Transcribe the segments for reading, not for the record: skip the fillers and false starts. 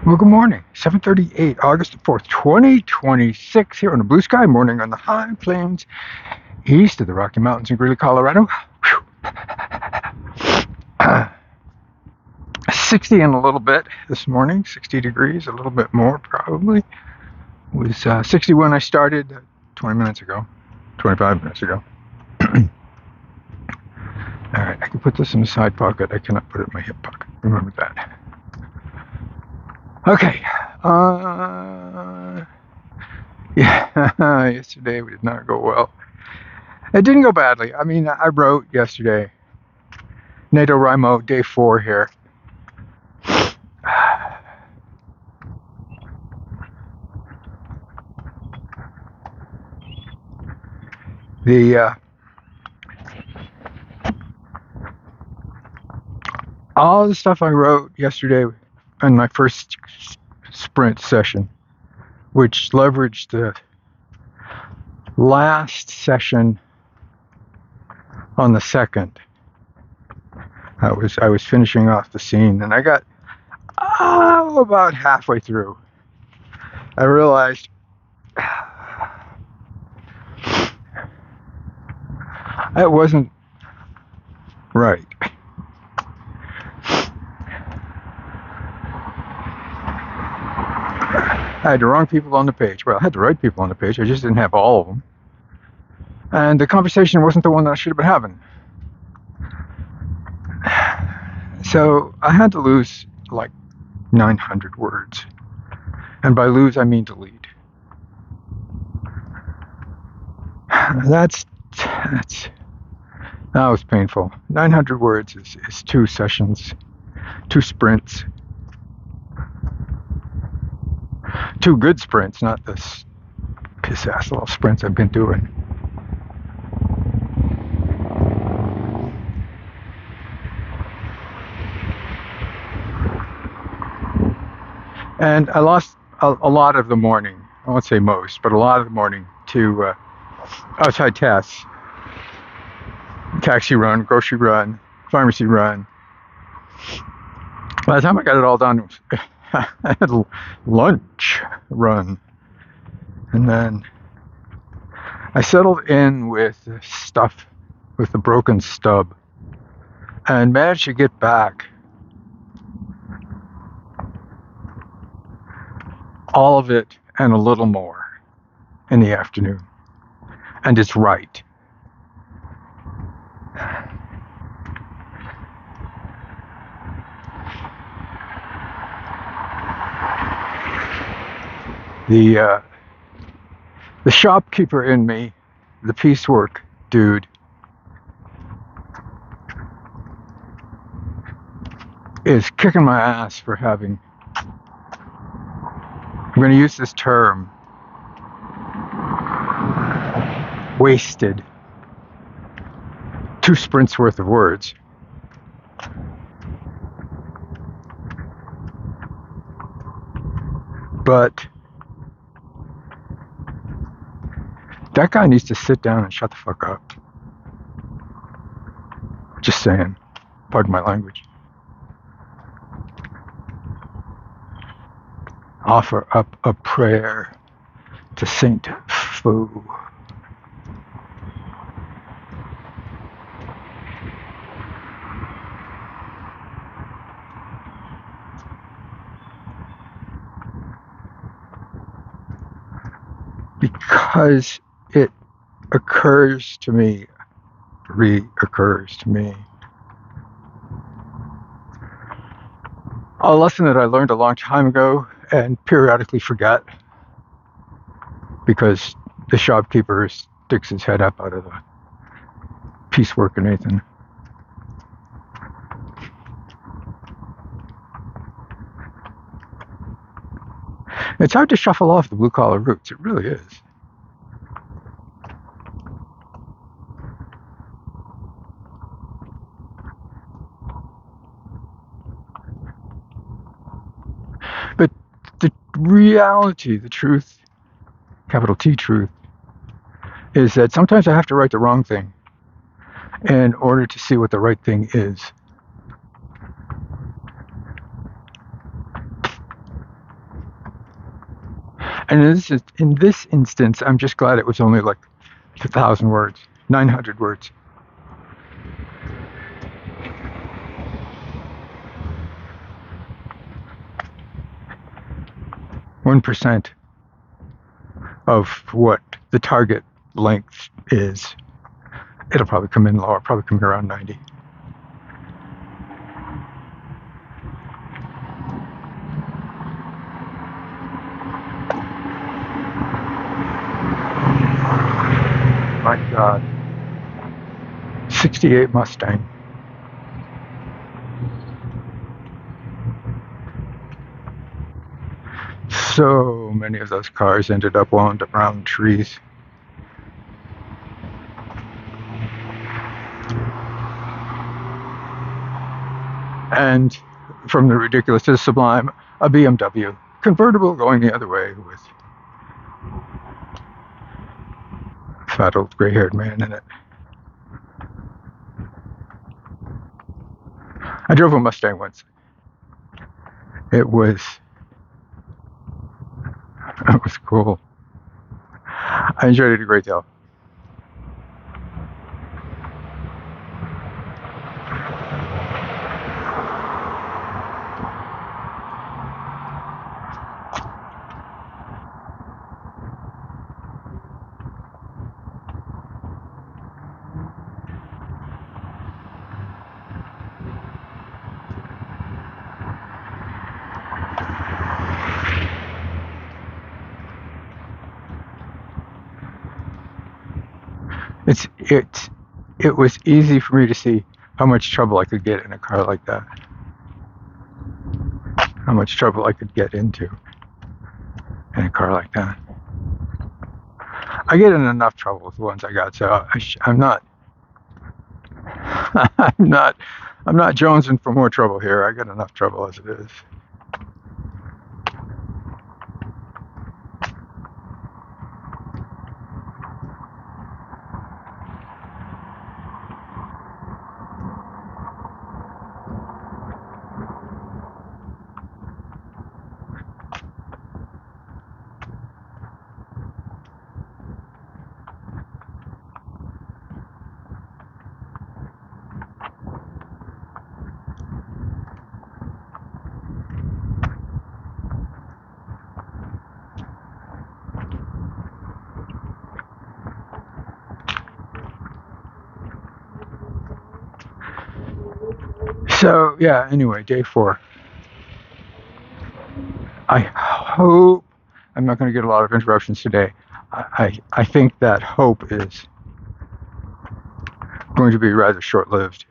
Well, good morning. 7:38, August the 4th, 2026, here on the blue sky morning on the high plains east of the Rocky Mountains in Greeley, Colorado. 60 and a little bit this morning, 60 degrees, a little bit more probably. It was 60 when I started 20 minutes ago, 25 minutes ago. All right, I can put this in the side pocket. I cannot put it in my hip pocket. Remember that. Okay. Yeah, yesterday we did not go well. It didn't go badly. I mean, I wrote yesterday. NaNoWriMo, day 4 here. All the stuff I wrote yesterday in my first sprint session, which leveraged the last session on the second. I was finishing off the scene, and I got about halfway through. I realized that wasn't right. I had the wrong people on the page. Well, I had the right people on the page. I just didn't have all of them. And the conversation wasn't the one that I should have been having. So I had to lose like 900 words. And by lose, I mean delete. That was painful. 900 words is 2 sessions, 2 sprints. 2 good sprints, not this piss-ass little sprints I've been doing. And I lost a lot of the morning. I won't say most, but a lot of the morning to outside tasks. Taxi run, grocery run, pharmacy run. By the time I got it all done, I had lunch run. And then I settled in with stuff, with the broken stub, and managed to get back all of it and a little more in the afternoon. And it's right. The shopkeeper in me, the piecework dude, is kicking my ass for having, I'm going to use this term, wasted 2 sprints worth of words. But that guy needs to sit down and shut the fuck up. Just saying. Pardon my language. Offer up a prayer to Saint Fu. Because it reoccurs to me, a lesson that I learned a long time ago and periodically forget, because the shopkeeper sticks his head up out of the piecework or Nathan. It's hard to shuffle off the blue-collar roots. It really is. But the reality, the truth, capital T truth, is that sometimes I have to write the wrong thing in order to see what the right thing is. And in this instance, I'm just glad it was only like 1,000 words, 900 words. %1 of what the target length is. It'll probably come in lower, probably come in around 90. My God. 68 Mustang. So many of those cars ended up wound around trees. And from the ridiculous to the sublime, a BMW convertible going the other way with a fat old gray-haired man in it. I drove a Mustang once. It was cool. I enjoyed it a great deal. It was easy for me to see how much trouble I could get in a car like that. How much trouble I could get into in a car like that. I get in enough trouble with the ones I got, so I'm not I'm not jonesing for more trouble here. I got enough trouble as it is. So yeah, anyway, day 4. I hope I'm not going to get a lot of interruptions today. I think that hope is going to be rather short-lived.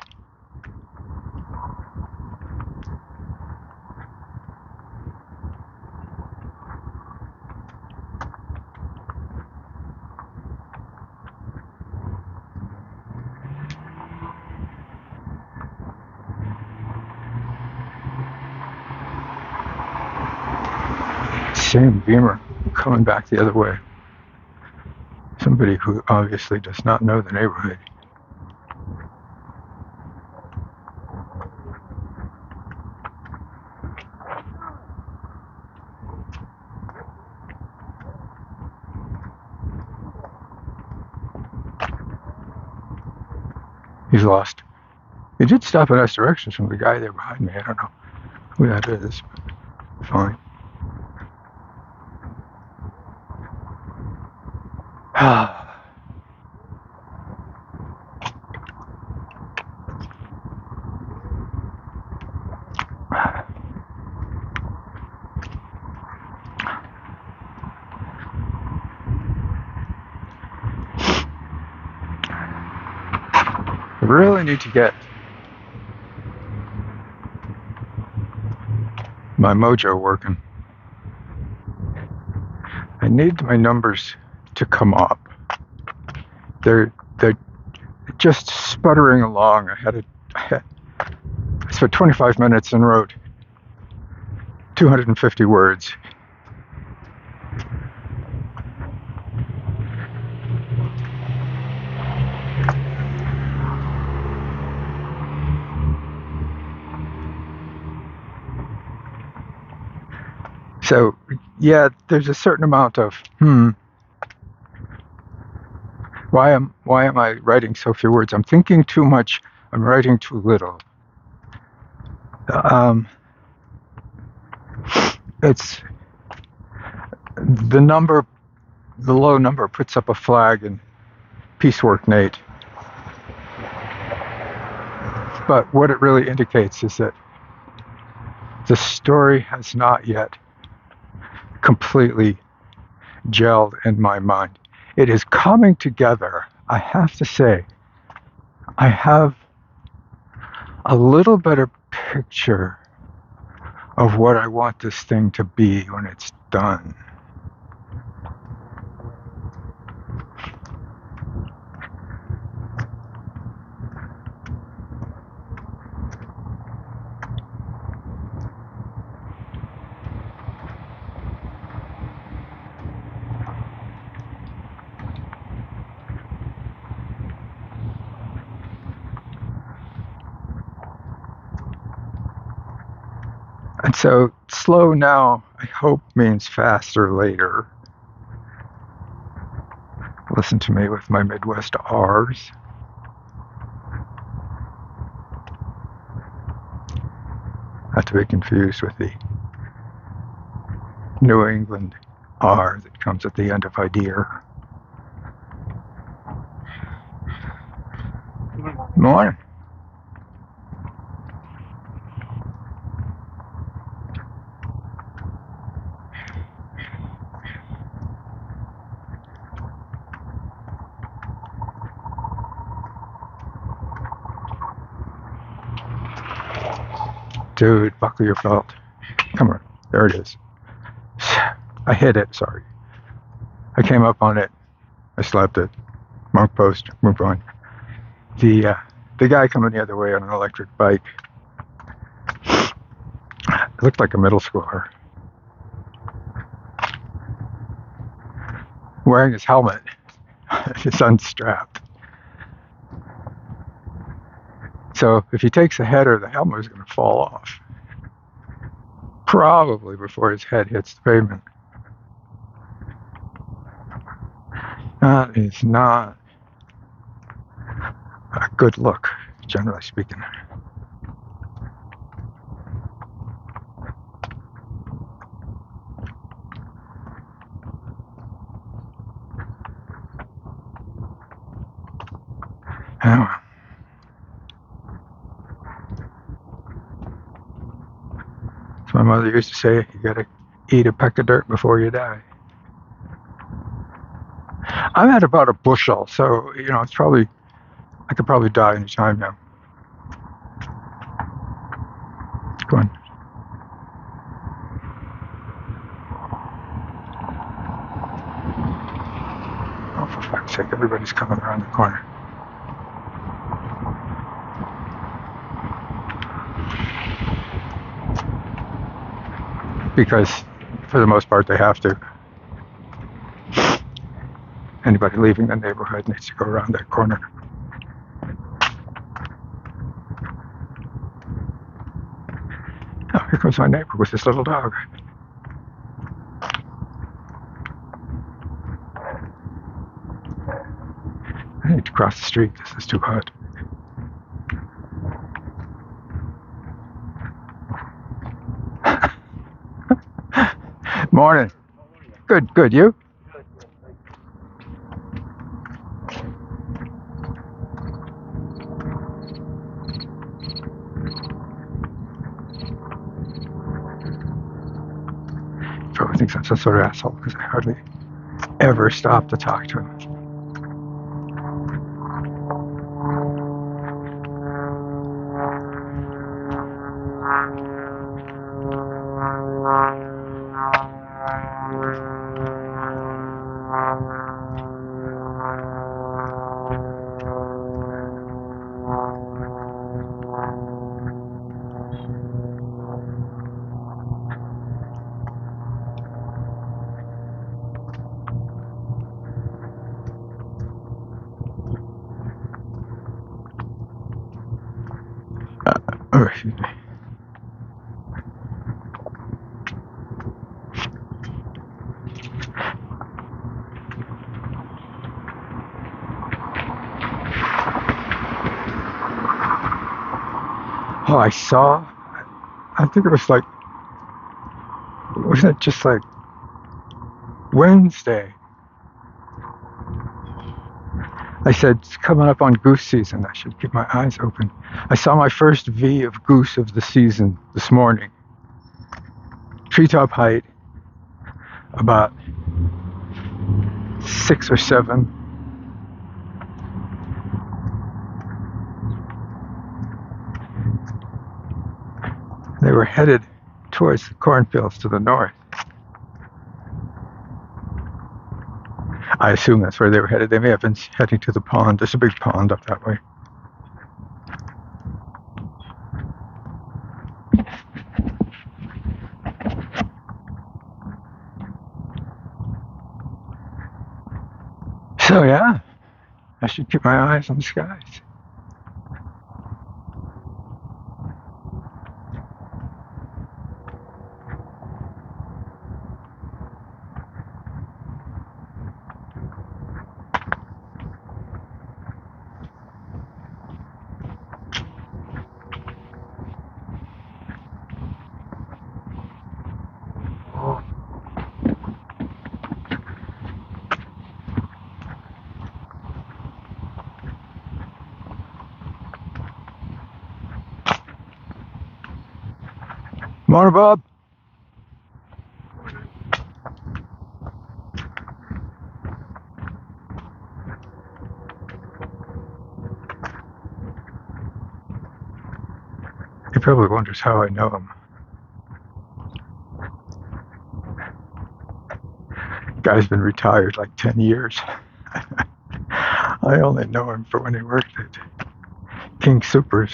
Same Beamer coming back the other way. Somebody who obviously does not know the neighborhood. He's lost. He did stop and ask directions from the guy there behind me. I don't know who that is, but fine. I really need to get my mojo working. I need my numbers to come up. They're just sputtering along. I spent 25 minutes and wrote 250 words. So, yeah, there's a certain amount of, why am I writing so few words? I'm thinking too much. I'm writing too little. It's the low number puts up a flag in piecework, Nate. But what it really indicates is that the story has not yet completely gelled in my mind. It is coming together. I have to say, I have a little better picture of what I want this thing to be when it's done. And so slow now, I hope, means faster later. Listen to me with my Midwest R's. Not to be confused with the New England R that comes at the end of idea. Morning. Dude, buckle your belt. Come on. There it is. I hit it, sorry. I came up on it. I slapped it. Monk post, move on. The guy coming the other way on an electric bike looked like a middle schooler. Wearing his helmet. It's unstrapped. So if he takes a header, the helmet is going to fall off. Probably before his head hits the pavement. That is not a good look, generally speaking. Oh. As my mother used to say, you gotta eat a peck of dirt before you die. I'm at about a bushel, so it's probably, I could probably die any time now. Go on. Oh, for fuck's sake, everybody's coming around the corner. Because for the most part they have to. Anybody leaving the neighborhood needs to go around that corner. Oh, here comes my neighbor with his little dog. I need to cross the street. This is too hot. Morning. Good, good. You? Probably thinks I'm some sort of asshole because I hardly ever stop to talk to him. Oh, excuse me. Oh, I think it was like, wasn't it just like Wednesday? I said, it's coming up on goose season. I should keep my eyes open. I saw my first V of goose of the season this morning. Treetop height, about 6 or 7. They were headed towards the cornfields to the north. I assume that's where they were headed. They may have been heading to the pond. There's a big pond up that way. So yeah, I should keep my eyes on the skies. Morning, Bob. He probably wonders how I know him. Guy's been retired like 10 years. I only know him for when he worked at King Soopers.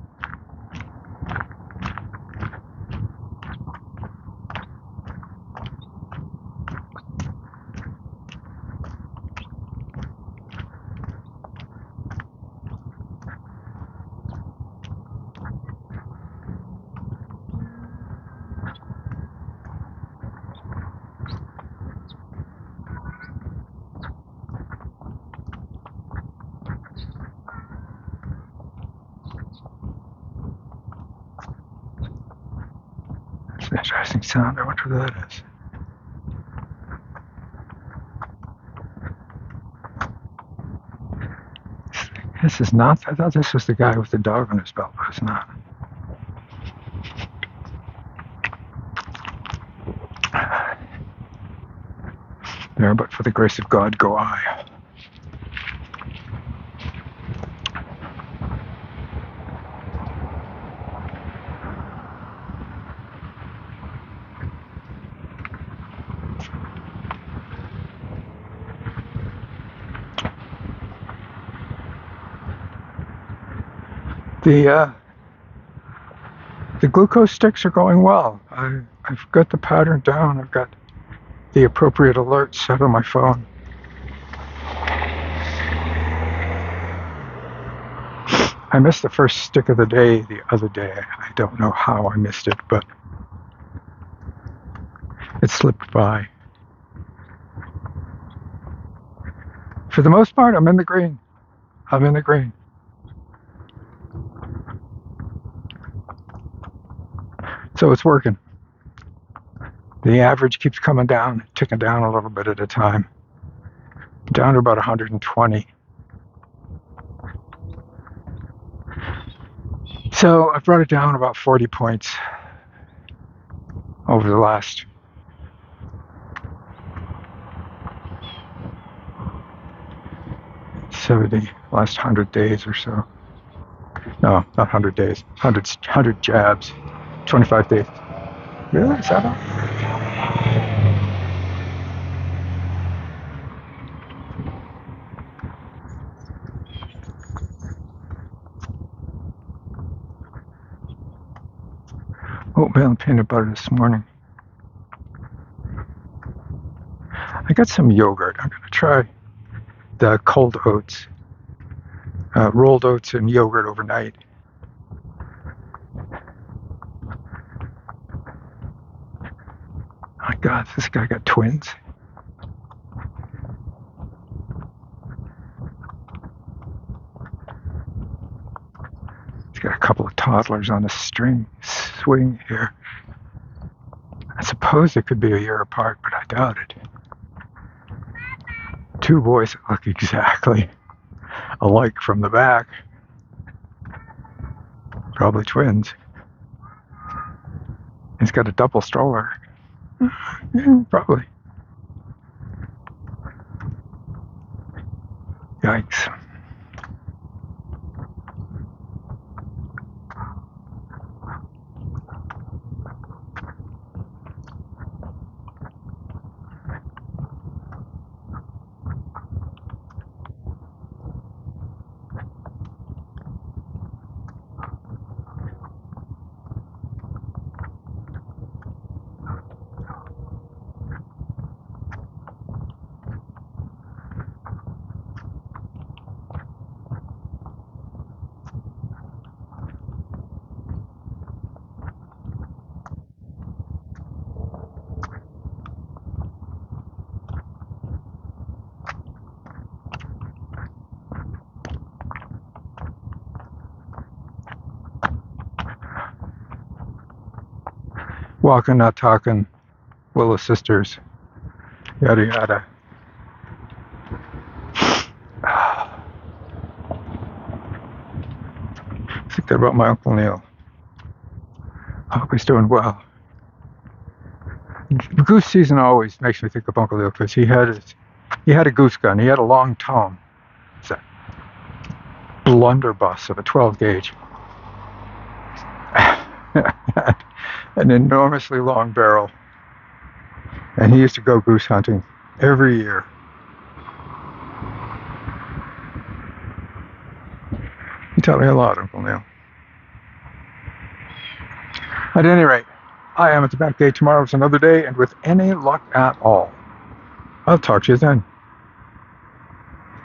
It's an interesting sound. I wonder who that is. This is not. I thought this was the guy with the dog on his belt, but it's not. There, but for the grace of God, go I. The glucose sticks are going well. I've got the pattern down. I've got the appropriate alerts set on my phone. I missed the first stick of the day the other day. I don't know how I missed it, but it slipped by. For the most part, I'm in the green. I'm in the green. So it's working. The average keeps coming down, ticking down a little bit at a time. Down to about 120. So I brought it down about 40 points over the last last 100 days or so. No, not 100 days. 100 jabs. 25 days. Really? Is that all? Oatmeal and peanut butter this morning. I got some yogurt. I'm going to try the cold oats. Rolled oats and yogurt overnight. My God, this guy got twins. He's got a couple of toddlers on a string swing here. I suppose they could be a year apart, but I doubt it. Two boys that look exactly alike from the back. Probably twins. He's got a double stroller. Yeah, probably. Yikes. Walking, not talking, Willis sisters, yada yada. I think that about my Uncle Neil. I hope he's doing well. Goose season always makes me think of Uncle Neil because he had a goose gun. He had a long tone. It's a blunderbuss of a 12 gauge. An enormously long barrel. And he used to go goose hunting every year. He taught me a lot, Uncle Neil. At any rate, I am at the back gate. Tomorrow's another day, and with any luck at all, I'll talk to you then.